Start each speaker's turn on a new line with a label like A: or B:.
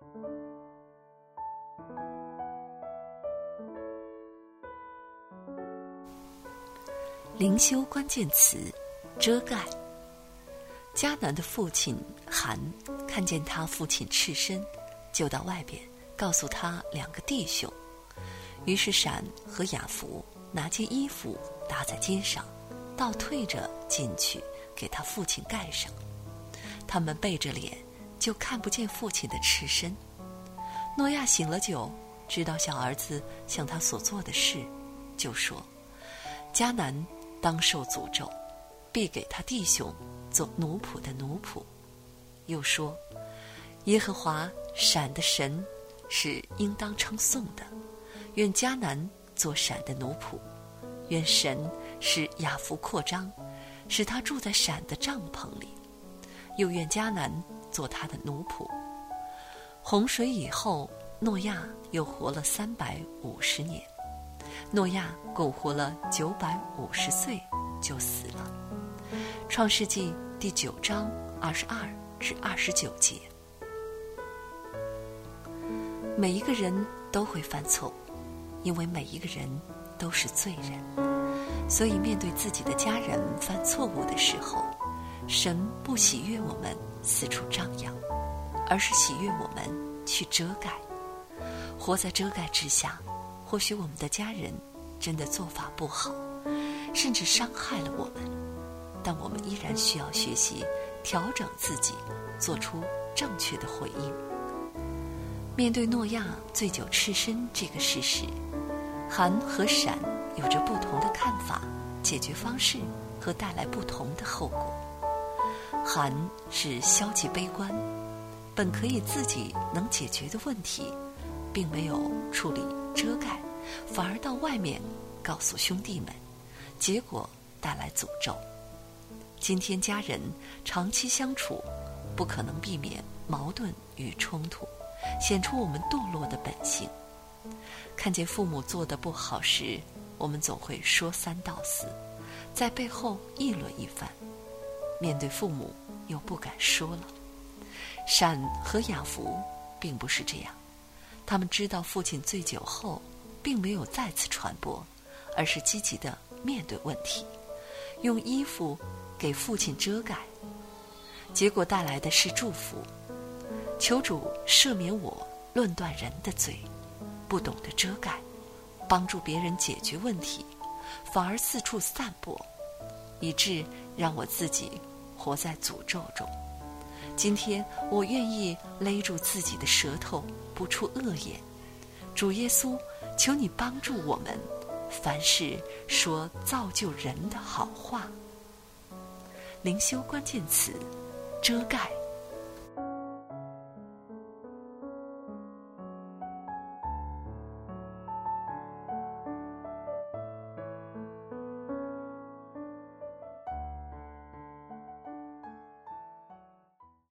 A: 灵修关键词：遮盖。迦南的父亲韩看见他父亲赤身，就到外边告诉他两个弟兄。于是闪和雅弗拿件衣服搭在肩上，倒退着进去给他父亲盖上。他们背着脸，就看不见父亲的赤身。诺亚醒了酒，知道小儿子向他所做的事，就说：迦南当受诅咒，必给他弟兄做奴仆的奴仆。又说：耶和华闪的神是应当称颂的，愿迦南做闪的奴仆，愿神使雅弗扩张，使他住在闪的帐篷里，又愿迦南做他的奴仆。洪水以后，诺亚又活了350年。诺亚共活了950岁就死了。创世纪第9章22至29节。每一个人都会犯错误，因为每一个人都是罪人，所以面对自己的家人犯错误的时候，神不喜悦我们四处张扬，而是喜悦我们去遮盖。活在遮盖之下，或许我们的家人真的做法不好，甚至伤害了我们，但我们依然需要学习调整自己，做出正确的回应。面对诺亚醉酒赤身这个事实，韩和闪有着不同的看法、解决方式和带来不同的后果。韩是消极悲观，本可以自己能解决的问题，并没有处理遮盖，反而到外面告诉兄弟们，结果带来诅咒。今天家人长期相处，不可能避免矛盾与冲突，显出我们堕落的本性。看见父母做得不好时，我们总会说三道四，在背后议论一番。面对父母又不敢说了。闪和雅弗并不是这样，他们知道父亲醉酒后并没有再次传播，而是积极地面对问题，用衣服给父亲遮盖，结果带来的是祝福。求主赦免我论断人的罪，不懂得遮盖，帮助别人解决问题，反而四处散播，以致让我自己活在诅咒中。今天我愿意勒住自己的舌头，不出恶言。主耶稣，求你帮助我们，凡事说造就人的好话。灵修关键词：遮盖。